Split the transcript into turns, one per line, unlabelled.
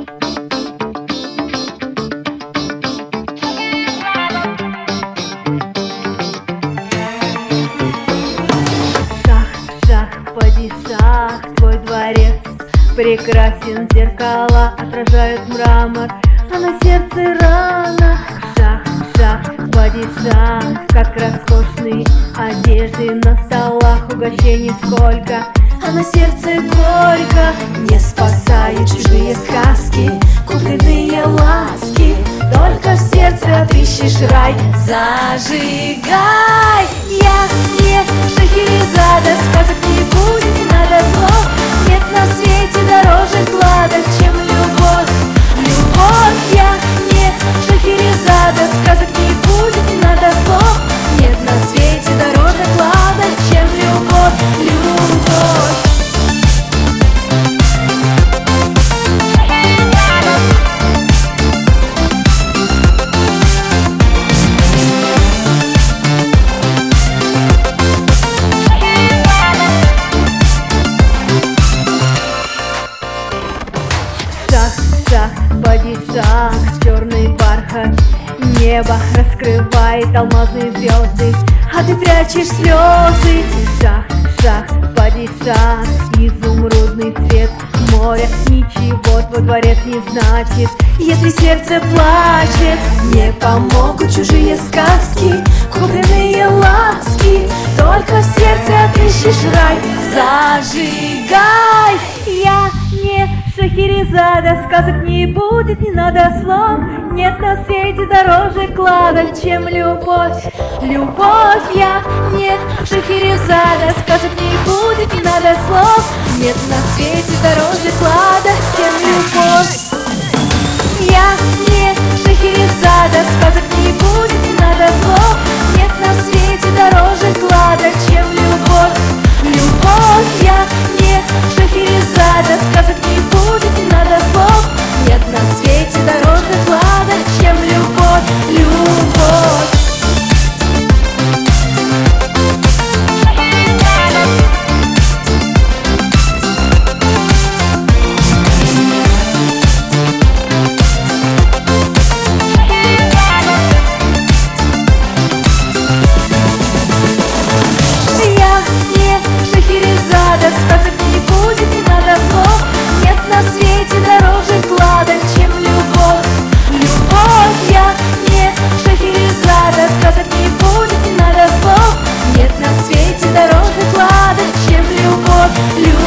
Падишах, твой дворец прекрасен, зеркала отражают мрамор, а на сердце рана. Шах, шах, падишах, как роскошные одежды на столах, угощений сколько, а на сердце горько. Не спасают чужие сказки, купленные ласки, только в сердце отыщешь рай. Зажигай! Я не Шахерезада, сказок не будет, не надо слов. Нет на свете дороже клада, чем любовь. Любовь, я не Шахерезада, сказок не будет, не надо слов. Нет на свете дороже клада, чем любовь. Любовь. Шах, падишах, черный бархат небо раскрывает алмазные звезды, а ты прячешь слезы. Шах, шах, падишах, изумрудный цвет моря, ничего твой дворец не значит, если сердце плачет. Не помогут чужие сказки, купленные ласки, только в сердце отыщешь рай. Зажигай! Я не Шахерезада, сказок не будет, не надо слов. Нет на свете дороже клада, чем любовь. Любовь, я не Шахерезада, сказок не будет, не надо слов. Нет на свете дороже клада, чем любовь. Я не Шахерезада, сказок не будет, не надо слов. Нет на свете дороже клада, чем любовь. Любовь, я не Шахерезада, сказок не будет, не надо слов. Нет на свете дороже клада, чем любовь. Любовь. Сказок не будет, не надо слов. Нет на свете дороже клада, чем любовь. Любовь, я не Шахерезада, сказок не будет, не надо слов. Нет на свете дороже клада, чем любовь.